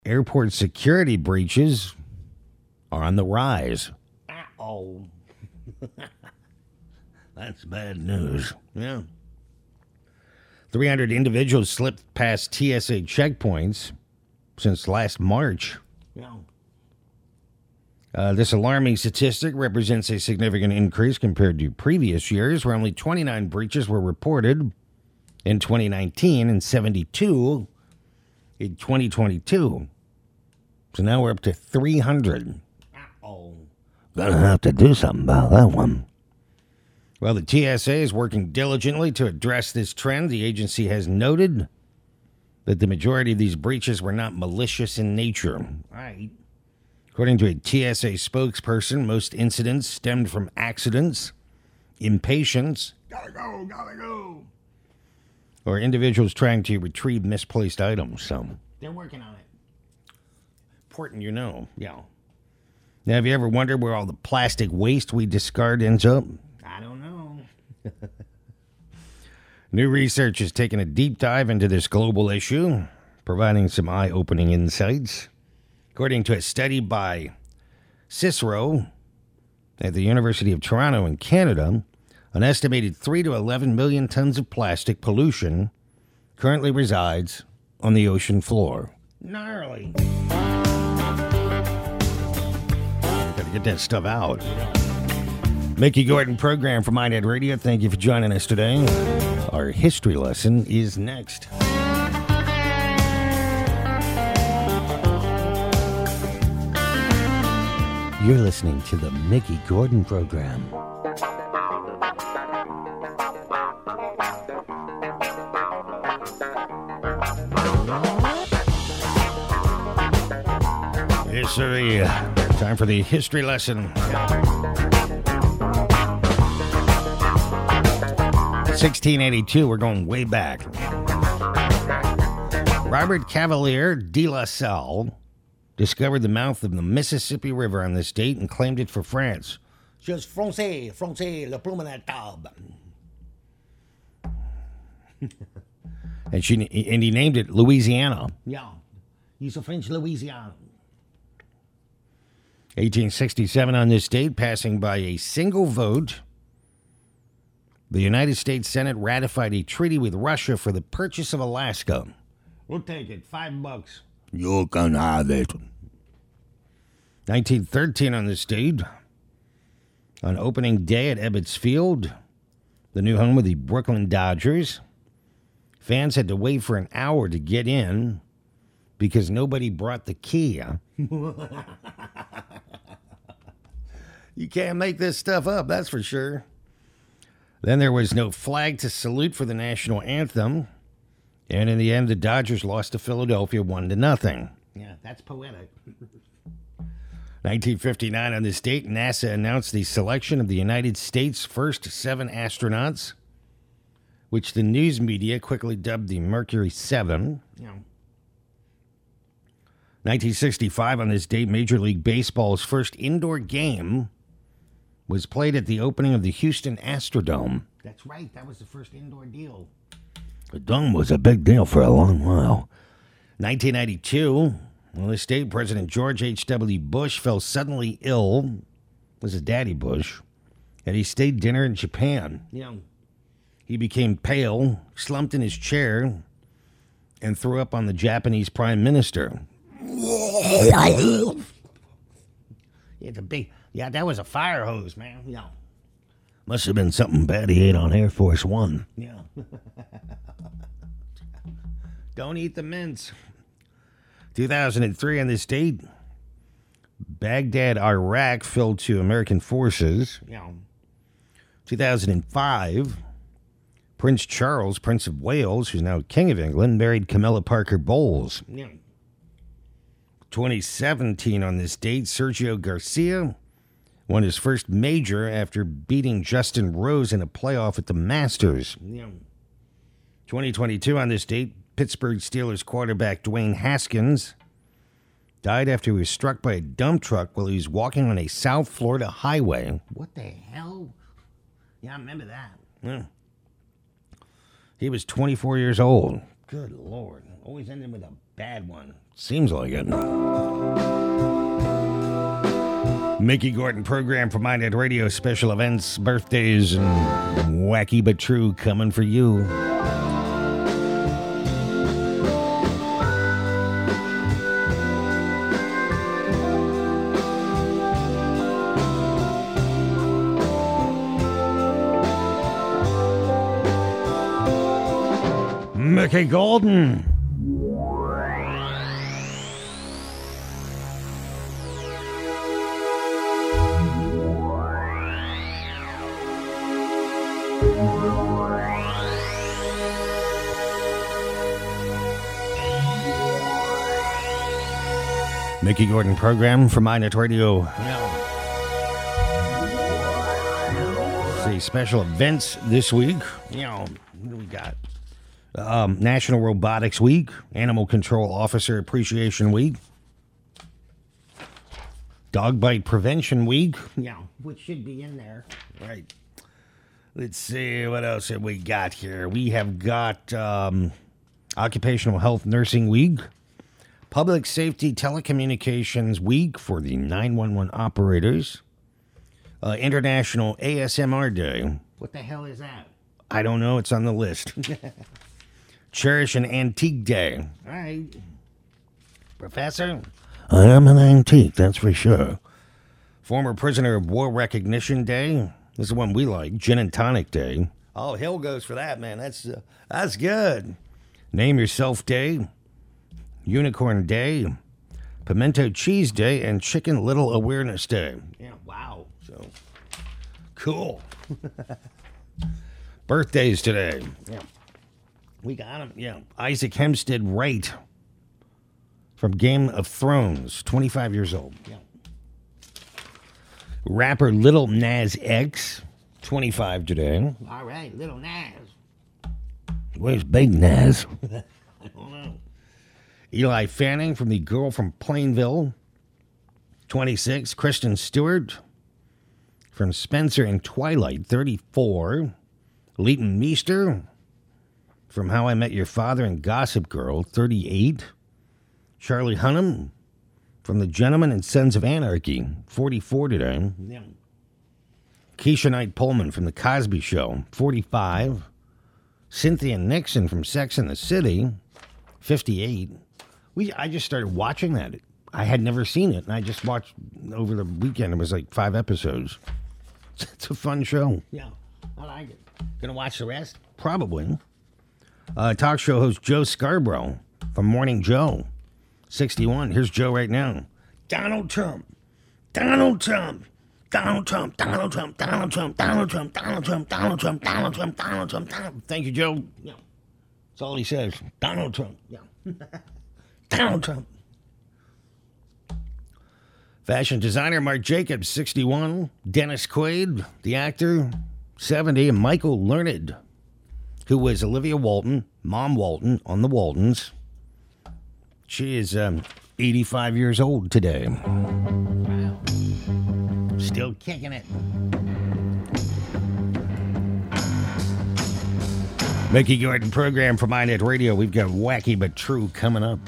Airport security breaches are on the rise. Oh, That's bad news. Yeah. 300 individuals slipped past TSA checkpoints since last March. yeah. This alarming statistic represents a significant increase compared to previous years, where only 29 breaches were reported in 2019 and 72 in 2022. So now we're up to 300. Oh, Gonna have to do something about that one. Well, the TSA is working diligently to address this trend. The agency has noted that the majority of these breaches were not malicious in nature. right. According to a TSA spokesperson, most incidents stemmed from accidents, impatience, Gotta go. or individuals trying to retrieve misplaced items. So, They're working on it. important you know. Yeah. Now, have you ever wondered where all the plastic waste we discard ends up? I don't know. New research has taken a deep dive into this global issue, providing some eye-opening insights. According to a study by Cicero at the University of Toronto in Canada, an estimated 3 to 11 million tons of plastic pollution currently resides on the ocean floor. Gnarly. Gotta get that stuff out. Mickey Gordon program for Mindhead Radio. Thank you for joining us today. Our history lesson is next. You're listening to the Mickey Gordon program. Yes, sir. Time for the history lesson. 1682, we're going way back. Robert Cavalier de La Salle discovered the mouth of the Mississippi River on this date and claimed it for France. Just Francais, le plume à table. And he named it Louisiana. Yeah. He's a French Louisiana. 1867 on this date, passing by a single vote, the United States Senate ratified a treaty with Russia for the purchase of Alaska. We'll take it. $5. You can have it. 1913 on this date, on opening day at Ebbets Field, the new home of the Brooklyn Dodgers, fans had to wait for an hour to get in because nobody brought the key. You can't make this stuff up, that's for sure. Then there was no flag to salute for the national anthem. And in the end, the Dodgers lost to Philadelphia 1-0. Yeah, that's poetic. 1959 on this date, NASA announced the selection of the United States' first 7 astronauts, which the news media quickly dubbed the Mercury 7. Yeah. 1965 on this date, Major League Baseball's first indoor game was played at the opening of the Houston Astrodome. That's right. That was the first indoor deal. The dome was a big deal for a long while. 1992, on this date, President George H.W. Bush fell suddenly ill. It was his daddy Bush. At a state dinner in Japan. Yeah. He became pale, slumped in his chair, and threw up on the Japanese prime minister. It's a big... Yeah, that was a fire hose, man. Yeah. Must have been something bad he ate on Air Force One. Yeah. Don't eat the mints. 2003 on this date, Baghdad, Iraq fell to American forces. Yeah. 2005, Prince Charles, Prince of Wales, who's now King of England, married Camilla Parker Bowles. Yeah. 2017 on this date, Sergio Garcia won his first major after beating Justin Rose in a playoff at the Masters. Yeah. 2022 on this date, Pittsburgh Steelers quarterback Dwayne Haskins died after he was struck by a dump truck while he was walking on a South Florida highway. What the hell? Yeah, I remember that. Yeah. He was 24 years old. Good Lord. Always ending with a bad one. Seems like it. Mickey Gordon program for Minded Radio, special events, birthdays, and wacky but true coming for you. Mickey Gordon. Mickey Gordon program for Minded Radio. See special events this week. What do we got? National Robotics Week, Animal Control Officer Appreciation Week, Dog Bite Prevention Week. Which should be in there. Right. Let's see, what else have we got here? We have got Occupational Health Nursing Week, Public Safety Telecommunications Week for the 911 operators, International ASMR Day. What the hell is that? I don't know, it's on the list. Cherish an Antique Day. All right. Professor? I am an antique, that's for sure. Former Prisoner of War Recognition Day. This is one we like. Gin and Tonic Day. Oh, Hill goes for that, man. That's good. Name Yourself Day. Unicorn Day. Pimento Cheese Day. And Chicken Little Awareness Day. Yeah, wow. So, cool. Birthdays today. Yeah. We got him. Yeah. Isaac Hempstead Wright from Game of Thrones, 25 years old. Yeah. Rapper Little Nas X, 25 today. All right, Little Nas. Where's Big Nas? I don't know. Eli Fanning from The Girl from Plainville, 26. Kristen Stewart from Spencer and Twilight, 34. Leighton Meester from How I Met Your Father and Gossip Girl, 38. Charlie Hunnam from The Gentleman and Sons of Anarchy, 44 today. Yeah. Keisha Knight Pullman from The Cosby Show, 45. Cynthia Nixon from Sex and the City, 58. I just started watching that. I had never seen it, and I just watched over the weekend. It was like 5 episodes. It's a fun show. Yeah, I like it. Gonna watch the rest? Probably. Talk show host Joe Scarborough from Morning Joe, 61. Here's Joe right now. Donald Trump. Donald Trump. Donald Trump. Donald Trump. Donald Trump. Donald Trump. Donald Trump. Donald Trump. Donald Trump. Donald Trump. Donald. Thank you, Joe. Yeah. That's all he says. Donald Trump. Yeah. Donald Trump. Fashion designer Marc Jacobs, 61. Dennis Quaid, the actor, 70. And Michael Learned, who was Olivia Walton, Mom Walton on The Waltons. She is 85 years old today. Wow. Still kicking it. Mickey Gordon program for Minded Radio. We've got Wacky But True coming up.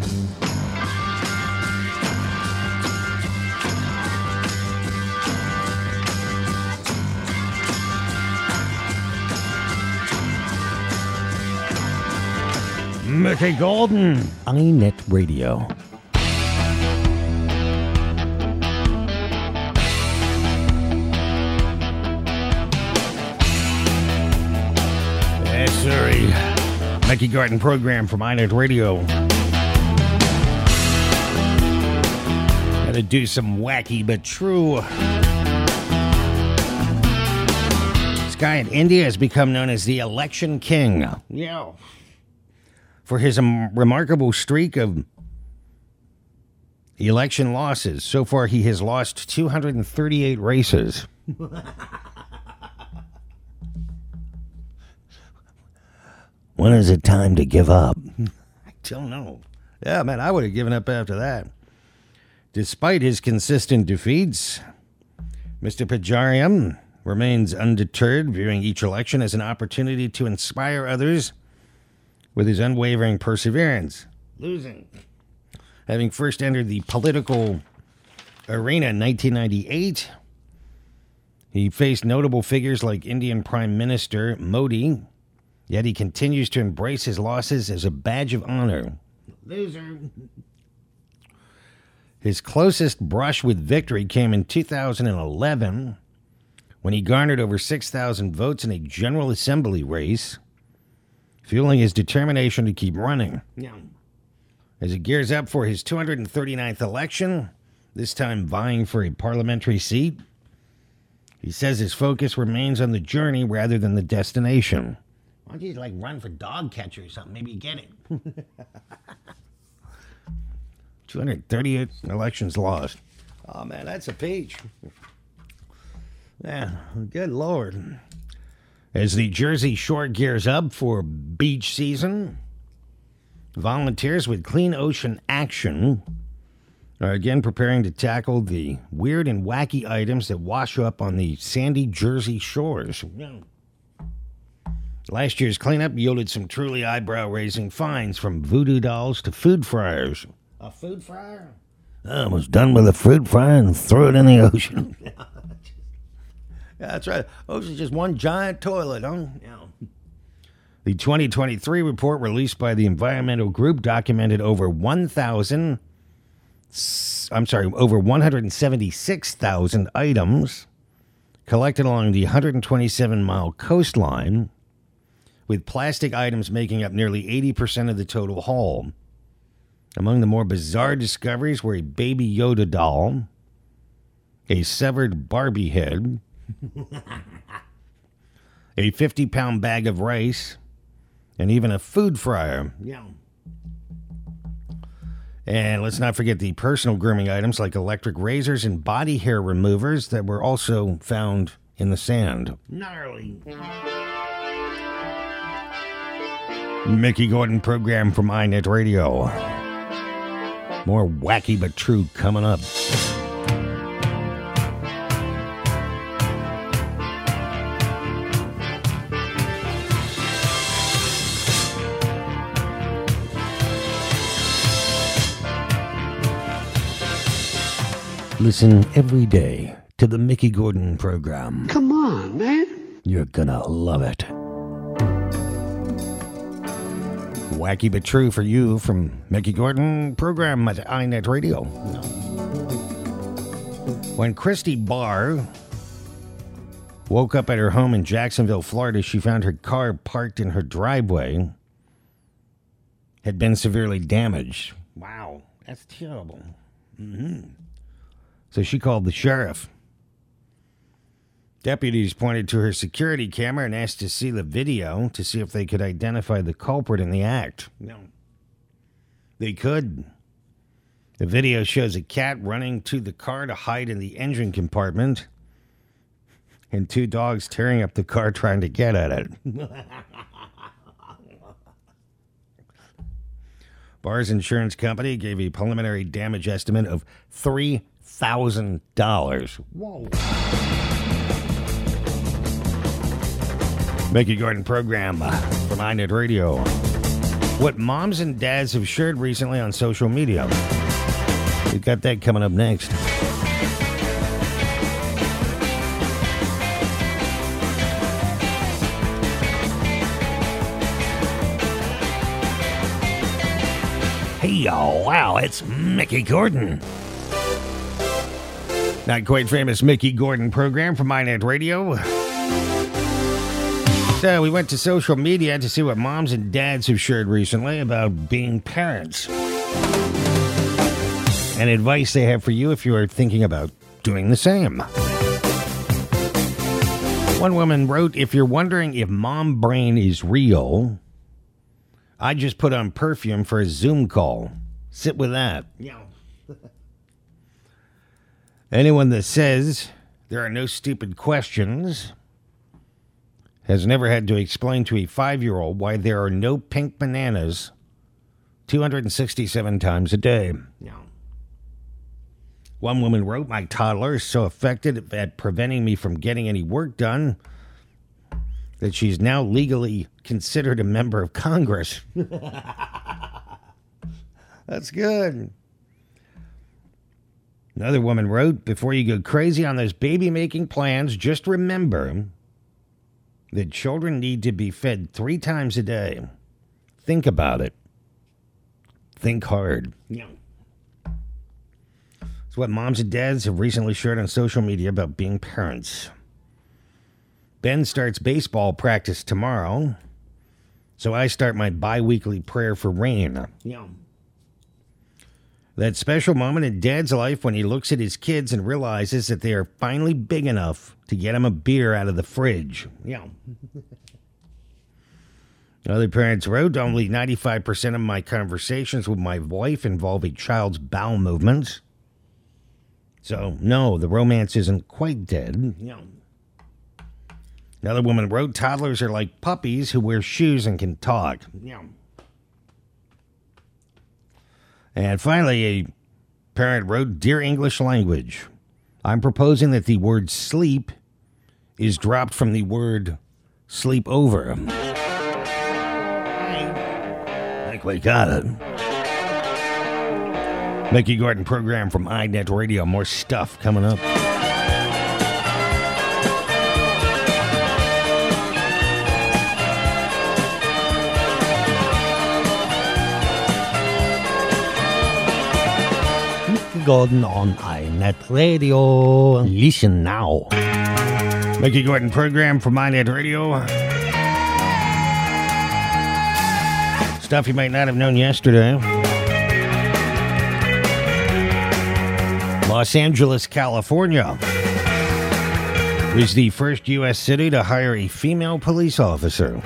Mickey Gordon, iNet Radio. Yes, sir. Mickey Gordon program from iNet Radio. Gotta do some wacky but true. This guy in India has become known as the Election King. Yeah. For his remarkable streak of election losses. So far, he has lost 238 races. When is it time to give up? I don't know. Yeah, man, I would have given up after that. Despite his consistent defeats, Mr. Pajariam remains undeterred, viewing each election as an opportunity to inspire others with his unwavering perseverance. Losing. Having first entered the political arena in 1998, he faced notable figures like Indian Prime Minister Modi, yet he continues to embrace his losses as a badge of honor. Loser. His closest brush with victory came in 2011 when he garnered over 6,000 votes in a General Assembly race, fueling his determination to keep running. Yeah. As he gears up for his 239th election, this time vying for a parliamentary seat, he says his focus remains on the journey rather than the destination. Why don't you like run for dog catcher or something? Maybe you get it. 238 elections lost. Oh man, that's a peach. Yeah, good Lord. As the Jersey Shore gears up for beach season, volunteers with Clean Ocean Action are again preparing to tackle the weird and wacky items that wash up on the sandy Jersey shores. Yeah. Last year's cleanup yielded some truly eyebrow-raising finds, from voodoo dolls to food fryers. A food fryer? I was done with a fruit fryer and threw it in the ocean. Yeah, that's right. Ocean's just one giant toilet, huh? Yeah. The 2023 report released by the environmental group documented over 176,000 items collected along the 127-mile coastline, with plastic items making up nearly 80% of the total haul. Among the more bizarre discoveries were a Baby Yoda doll, a severed Barbie head, a 50-pound bag of rice, and even a food fryer. Yeah. And let's not forget the personal grooming items like electric razors and body hair removers that were also found in the sand. Gnarly. Mickey Gordon program from iNet Radio. More wacky but true coming up. Listen every day to the Mickey Gordon program. Come on, man. You're gonna love it. Wacky but true for you from Mickey Gordon program at iNet Radio. When Christy Barr woke up at her home in Jacksonville, Florida, she found her car parked in her driveway had been severely damaged. Wow, that's terrible. So she called the sheriff. Deputies pointed to her security camera and asked to see the video to see if they could identify the culprit in the act. No. They could. The video shows a cat running to the car to hide in the engine compartment and two dogs tearing up the car trying to get at it. Barr's insurance company gave a preliminary damage estimate of $3,000. Whoa. Mickey Gordon program from iNet Radio. What moms and dads have shared recently on social media. We got that coming up next. Hey, y'all. Wow, it's Mickey Gordon. Not quite famous Mickey Gordon program from iNet Radio. So we went to social media to see what moms and dads have shared recently about being parents. And advice they have for you if you are thinking about doing the same. One woman wrote, "If you're wondering if mom brain is real, I just put on perfume for a Zoom call. Sit with that." Yeah. Anyone that says there are no stupid questions has never had to explain to a 5-year-old why there are no pink bananas 267 times a day. Yeah. One woman wrote, "My toddler is so effective at preventing me from getting any work done that she's now legally considered a member of Congress." That's good. Another woman wrote, before you go crazy on those baby-making plans, just remember that children need to be fed 3 times a day. Think about it. Think hard. Yeah. It's what moms and dads have recently shared on social media about being parents. Ben starts baseball practice tomorrow, so I start my bi-weekly prayer for rain. Yeah. That special moment in Dad's life when he looks at his kids and realizes that they are finally big enough to get him a beer out of the fridge. Yeah. Other parents wrote, only 95% of my conversations with my wife involve a child's bowel movements. So, no, the romance isn't quite dead. Yeah. Another woman wrote, toddlers are like puppies who wear shoes and can talk. Yeah. And finally, a parent wrote, Dear English language, I'm proposing that the word sleep is dropped from the word sleep over. I think we got it. Mickey Gordon program from iNet Radio. More stuff coming up. Gordon on iNet Radio. Listen now. Mickey Gordon program from iNet Radio. Stuff you might not have known yesterday. Los Angeles, California was the first U.S. city to hire a female police officer.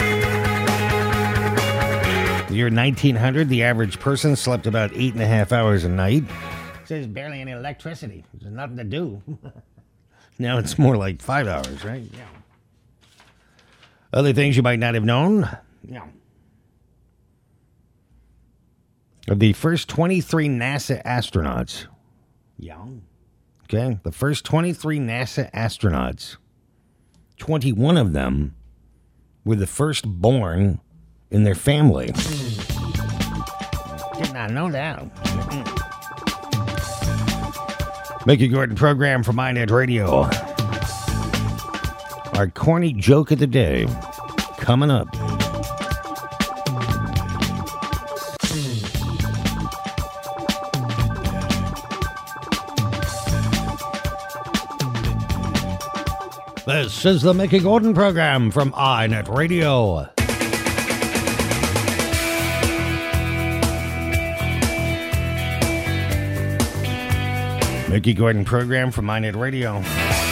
The year 1900, the average person slept about 8.5 hours a night. There's barely any electricity. There's nothing to do. Now it's more like 5 hours, right? Yeah. Other things you might not have known. Yeah. Of the first 23 NASA astronauts. Yeah. Okay? The first 23 NASA astronauts, 21 of them were the first born in their family. Did not know that. Mickey Gordon program from iNet Radio. Our corny joke of the day coming up. This is the Mickey Gordon program from iNet Radio. Mickey Gordon program from iNet Radio.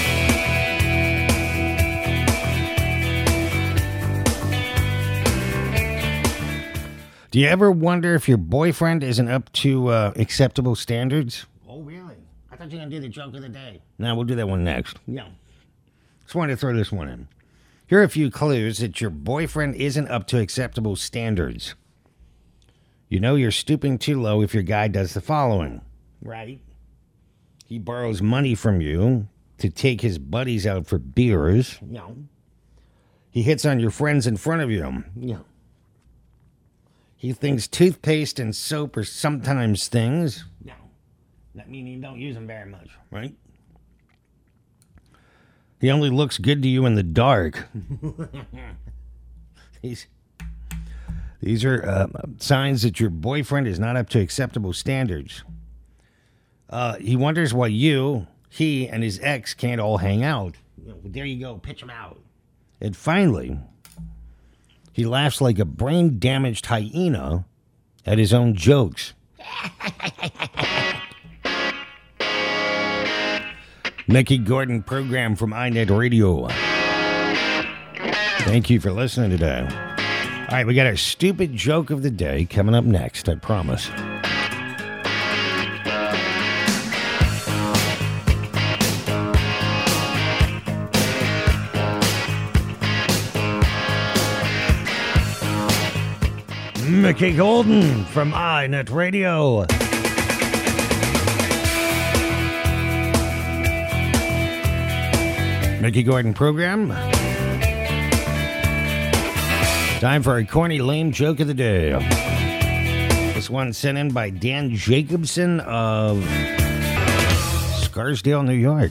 Do you ever wonder if your boyfriend isn't up to acceptable standards? Oh, really? I thought you were going to do the joke of the day. No, we'll do that one next. Yeah. Just wanted to throw this one in. Here are a few clues that your boyfriend isn't up to acceptable standards. You know you're stooping too low if your guy does the following. Right. He borrows money from you to take his buddies out for beers. Yeah. He hits on your friends in front of you. Yeah. He thinks toothpaste and soap are sometimes things. No. That means you don't use them very much. Right? He only looks good to you in the dark. These are signs that your boyfriend is not up to acceptable standards. He wonders why he and his ex can't all hang out. There you go. Pitch them out. And finally, he laughs like a brain-damaged hyena at his own jokes. Mickey Gordon program from iNet Radio. Thank you for listening today. All right, we got our stupid joke of the day coming up next, I promise. Mickey Gordon from iNet Radio. Mickey Gordon program. Time for a corny, lame joke of the day. This This one sent in by Dan Jacobson of Scarsdale, New York.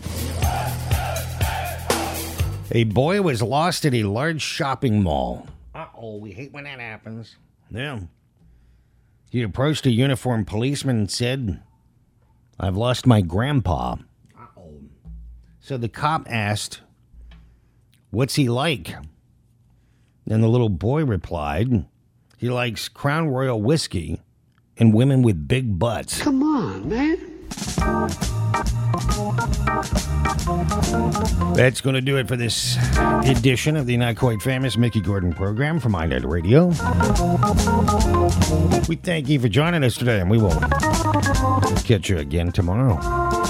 A boy was lost at a large shopping mall. Uh-oh, we hate when that happens. Yeah. He approached a uniformed policeman and said, "I've lost my grandpa." Uh-oh. So the cop asked, "What's he like?" And the little boy replied, "He likes Crown Royal whiskey and women with big butts." Come on, man. That's going to do it for this edition of the not quite famous Mickey Gordon program from iNet Radio. We thank you for joining us today, and we will catch you again tomorrow.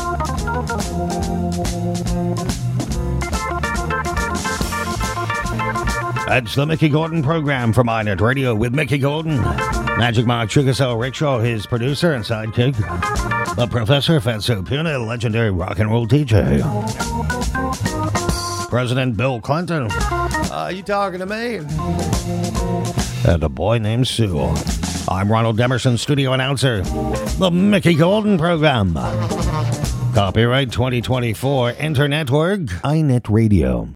That's the Mickey Gordon program from iNet Radio with Mickey Gordon, Magic Mark Sugar Cell Rickshaw, his producer and sidekick, the Professor Fatso Puna, legendary rock and roll DJ, President Bill Clinton. You talking to me? And a boy named Sue. I'm Ronald Demerson, studio announcer. The Mickey Gordon program. Copyright 2024, Internetwork, iNet Radio.